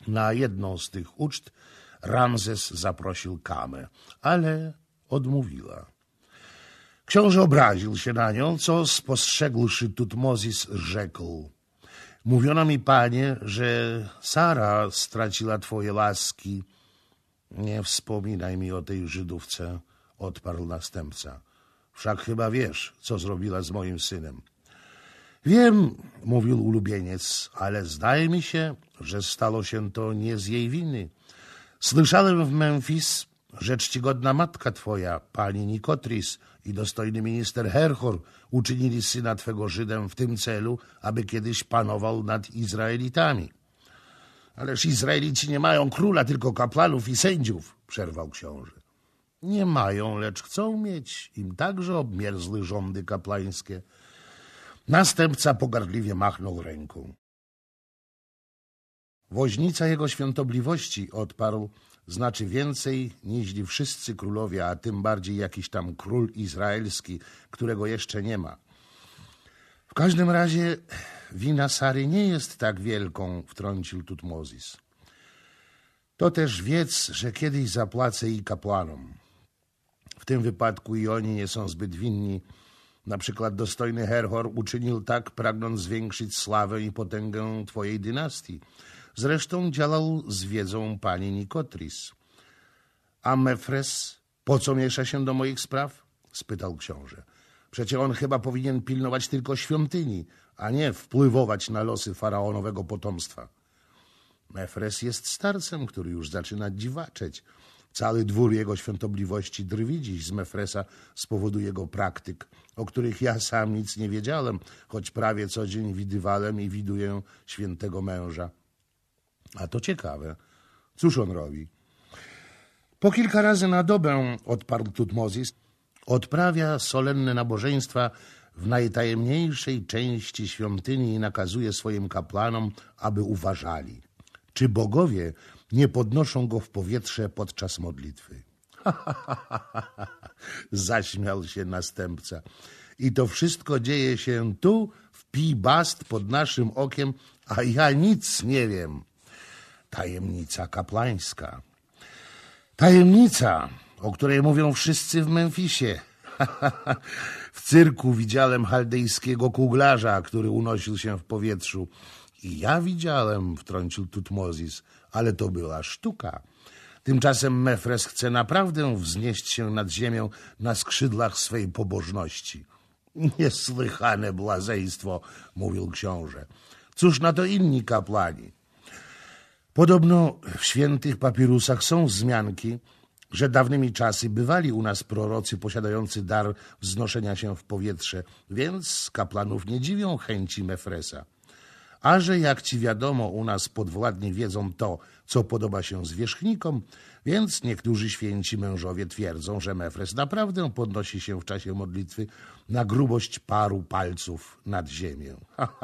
Na jedną z tych uczt Ramzes zaprosił Kamę, ale odmówiła. Książę obraził się na nią, co spostrzegłszy Tutmozis rzekł: mówiono mi, panie, że Sara straciła twoje łaski. Nie wspominaj mi o tej Żydówce, odparł następca. Wszak chyba wiesz, co zrobiła z moim synem. Wiem, mówił ulubieniec, ale zdaje mi się, że stało się to nie z jej winy. Słyszałem w Memfis, że czcigodna matka twoja, pani Nikotris, i dostojny minister Herhor uczynili syna twego Żydem w tym celu, aby kiedyś panował nad Izraelitami. Ależ Izraelici nie mają króla, tylko kapłanów i sędziów, przerwał książę. Nie mają, lecz chcą mieć. Im także obmierzły rządy kaplańskie. Następca pogardliwie machnął ręką. Woźnica jego świątobliwości, odparł, znaczy więcej niźli wszyscy królowie, a tym bardziej jakiś tam król izraelski, którego jeszcze nie ma. W każdym razie wina Sary nie jest tak wielką, wtrącił Tutmozis. To też wiedz, że kiedyś zapłacę i kapłanom. W tym wypadku i oni nie są zbyt winni. Na przykład dostojny Herhor uczynił tak, pragnąc zwiększyć sławę i potęgę twojej dynastii. Zresztą działał z wiedzą pani Nikotris. A Mefres po co miesza się do moich spraw? Spytał książę. Przecie on chyba powinien pilnować tylko świątyni, a nie wpływować na losy faraonowego potomstwa. Mefres jest starcem, który już zaczyna dziwaczeć. Cały dwór jego świątobliwości drwi dziś z Mefresa z powodu jego praktyk, o których ja sam nic nie wiedziałem, choć prawie co dzień widywałem i widuję świętego męża. A to ciekawe. Cóż on robi? Po kilka razy na dobę, odparł Tutmozis, odprawia solenne nabożeństwa w najtajemniejszej części świątyni i nakazuje swoim kapłanom, aby uważali, czy bogowie nie podnoszą go w powietrze podczas modlitwy. Zaśmiał się następca. I to wszystko dzieje się tu, w Pi-Bast, pod naszym okiem, a ja nic nie wiem. Tajemnica kapłańska. Tajemnica, o której mówią wszyscy w Memfisie. W cyrku widziałem chaldejskiego kuglarza, który unosił się w powietrzu. I ja widziałem, wtrącił Tutmozis, ale to była sztuka. Tymczasem Mefres chce naprawdę wznieść się nad ziemią na skrzydłach swej pobożności. Niesłychane błazeństwo, mówił książę. Cóż na to inni kapłani? Podobno w świętych papirusach są wzmianki, że dawnymi czasy bywali u nas prorocy posiadający dar wznoszenia się w powietrze, więc kapłanów nie dziwią chęci Mefresa. A że jak ci wiadomo, u nas podwładni wiedzą to, co podoba się zwierzchnikom, więc niektórzy święci mężowie twierdzą, że Mefres naprawdę podnosi się w czasie modlitwy na grubość paru palców nad ziemię.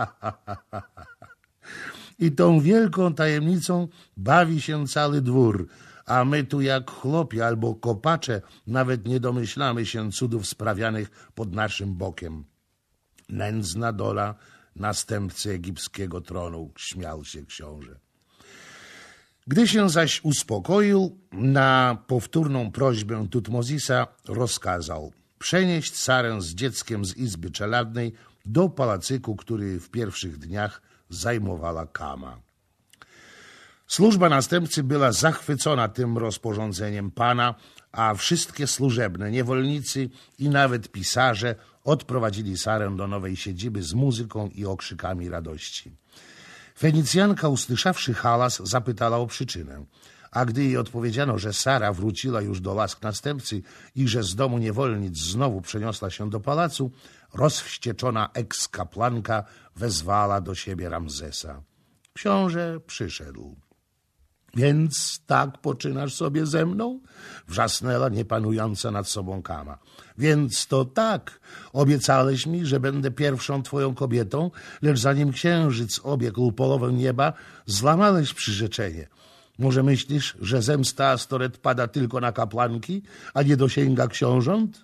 I tą wielką tajemnicą bawi się cały dwór, a my tu jak chłopi albo kopacze nawet nie domyślamy się cudów sprawianych pod naszym bokiem. Nędzna dola następcy egipskiego tronu, śmiał się książę. Gdy się zaś uspokoił, na powtórną prośbę Tutmozisa rozkazał przenieść Sarę z dzieckiem z izby czeladnej do pałacyku, który w pierwszych dniach zajmowała Kama. Służba następcy była zachwycona tym rozporządzeniem pana, a wszystkie służebne, niewolnicy i nawet pisarze odprowadzili Sarę do nowej siedziby z muzyką i okrzykami radości. Fenicjanka, usłyszawszy hałas, zapytała o przyczynę, a gdy jej odpowiedziano, że Sara wróciła już do łask następcy i że z domu niewolnic znowu przeniosła się do pałacu, rozwścieczona ekskapłanka wezwała do siebie Ramzesa. Książę przyszedł. Więc tak poczynasz sobie ze mną? Wrzasnęła niepanująca nad sobą Kama. Więc to tak. Obiecałeś mi, że będę pierwszą twoją kobietą, lecz zanim księżyc obiegł połowę nieba, złamałeś przyrzeczenie. Może myślisz, że zemsta Astoret pada tylko na kapłanki, a nie dosięga książąt?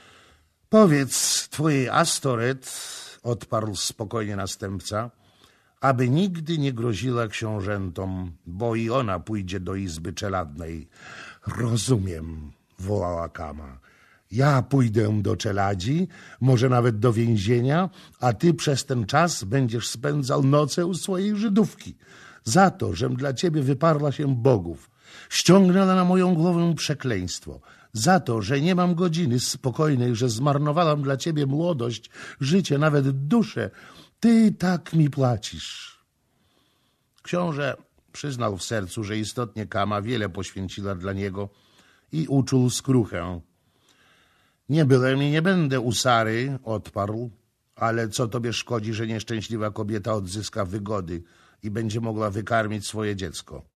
Powiedz twojej Astoret, odparł spokojnie następca, aby nigdy nie groziła książętom, bo i ona pójdzie do izby czeladnej. Rozumiem, wołała Kama. Ja pójdę do czeladzi, może nawet do więzienia, a ty przez ten czas będziesz spędzał noce u swojej Żydówki. Za to, żem dla ciebie wyparła się bogów. Ściągnęła na moją głowę przekleństwo. Za to, że nie mam godziny spokojnej, że zmarnowałam dla ciebie młodość, życie, nawet duszę. Ty tak mi płacisz. Książę przyznał w sercu, że istotnie Kama wiele poświęciła dla niego i uczuł skruchę. Nie byłem i nie będę u Sary, odparł, ale co tobie szkodzi, że nieszczęśliwa kobieta odzyska wygody i będzie mogła wykarmić swoje dziecko?